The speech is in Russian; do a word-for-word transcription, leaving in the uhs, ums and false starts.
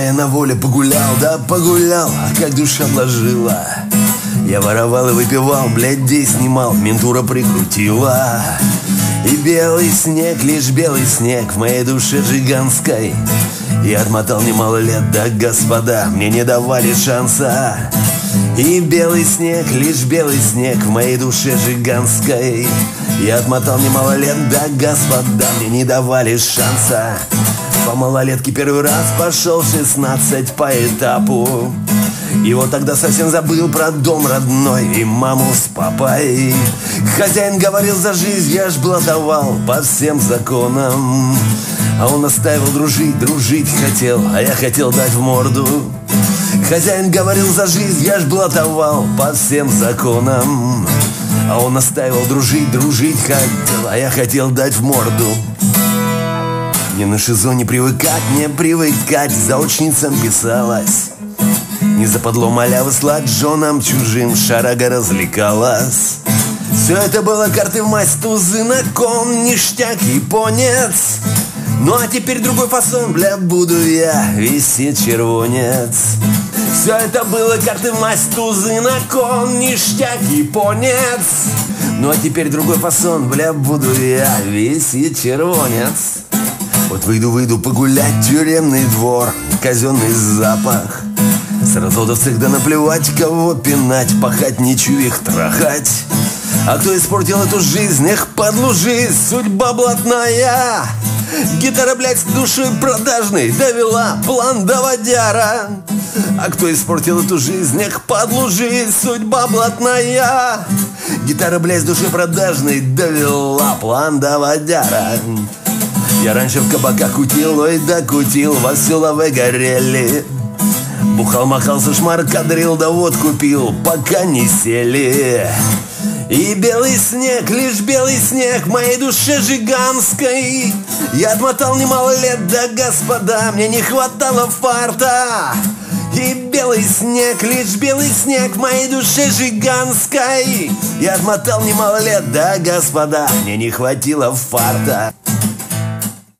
я на воле погулял, да погулял, а как душа вложила. Я воровал и выпивал, блядь, здесь снимал, ментура прикрутила. И белый снег, лишь белый снег в моей душе жиганской. Я отмотал немало лет, да, господа, мне не давали шанса. И белый снег, лишь белый снег в моей душе жиганской. Я отмотал немало лет, да, господа, мне не давали шанса. По малолетке первый раз пошел шестнадцать по этапу. И вот тогда совсем забыл про дом родной и маму с папой. Хозяин говорил за жизнь, я ж блатовал по всем законам. А он настаивал дружить, дружить хотел, а я хотел дать в морду. Хозяин говорил за жизнь, я ж блатовал по всем законам. А он настаивал дружить, дружить хотел, а я хотел дать в морду. Мне на шизо не привыкать, не привыкать, заочницам писалась. Не западло малявы слать женам чужим, шарага развлекалась. Все это было карты в масть, тузы на кон, ништяк, японец. Ну а теперь другой фасон, бля, буду я, висит червонец. Все это было карты в масть, тузы на кон, ништяк, японец. Ну а теперь другой фасон, бля, буду я, висит червонец. Вот выйду, выйду погулять, тюремный двор, казенный запах. Сразу до всех да наплевать, кого пинать, пахать, ничего их трахать. А кто испортил эту жизнь, эх, падлу жизнь, судьба блатная. Гитара, блядь, с душой продажной довела план до водяра. А кто испортил эту жизнь, эх, падлу жизнь, судьба блатная. Гитара, блядь, с душой продажной довела план до водяра. Я раньше в кабаках кутил, ой, да кутил, вовсю лавы горели. Бухал, махался, шмар кадрил, да водку пил, пока не сели. И белый снег, лишь белый снег в моей душе жиганской. Я отмотал немало лет, да, господа, мне не хватало фарта. И белый снег, лишь белый снег в моей душе жиганской. Я отмотал немало лет, да, господа, мне не хватило фарта.